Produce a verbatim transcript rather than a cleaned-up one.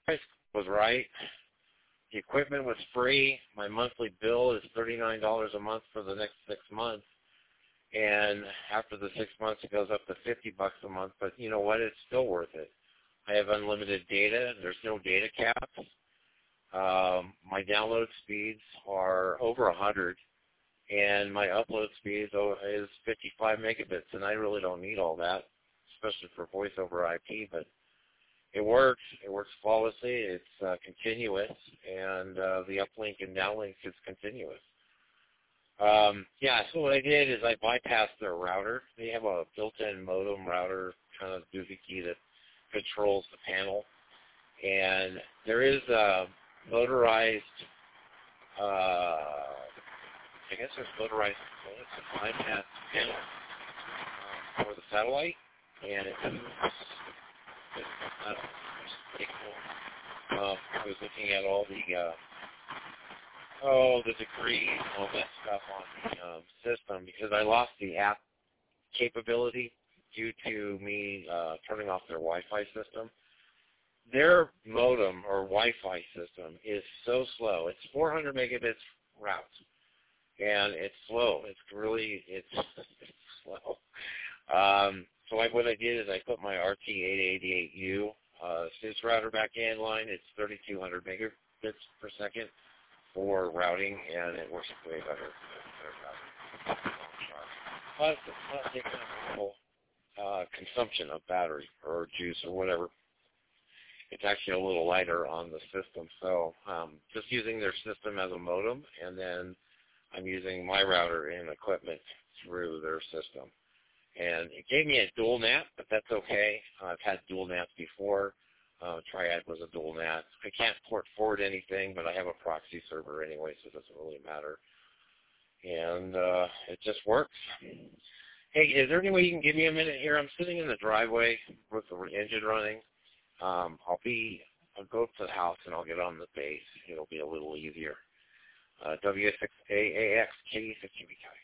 price was right. The equipment was free. My monthly bill is thirty-nine dollars a month for the next six months. And after the six months, it goes up to fifty bucks a month. But you know what? It's still worth it. I have unlimited data. There's no data caps. Um, my download speeds are over one hundred, and my upload speed is fifty-five megabits, and I really don't need all that, especially for voice over I P, but it works. It works flawlessly. It's uh, continuous, and uh, the uplink and downlink is continuous. Um, yeah, so what I did is I bypassed their router. They have a built-in modem router kind of doohickey that controls the panel, and there is a motorized, uh, I guess there's motorized components to bypass the panel um, for the satellite, and it's, it's uh, pretty cool. Um, I was looking at all the uh, oh the degrees and all that stuff on the um, system because I lost the app capability due to me uh, turning off their Wi-Fi system. Their modem or Wi-Fi system is so slow. It's four hundred megabits route, and it's slow. It's really it's, it's slow. Um, so I, what I did is I put my R T eight eighty-eight U uh, sys router back in line. It's thirty-two hundred megabits per second for routing, and it works way better. better Plus, plus they kind of normal uh, consumption of battery or juice or whatever. It's actually a little lighter on the system. So um, just using their system as a modem, and then I'm using my router and equipment through their system. And it gave me a dual N A T, but that's okay. Uh, I've had dual N A Ts before. Uh, Triad was a dual N A T. I can't port forward anything, but I have a proxy server anyway, so it doesn't really matter. And uh, it just works. Hey, is there any way you can give me a minute here? I'm sitting in the driveway with the engine running. Um, I'll be, I'll go up to the house and I'll get on the base. It'll be a little easier. Uh, W six A A X K fifty B K.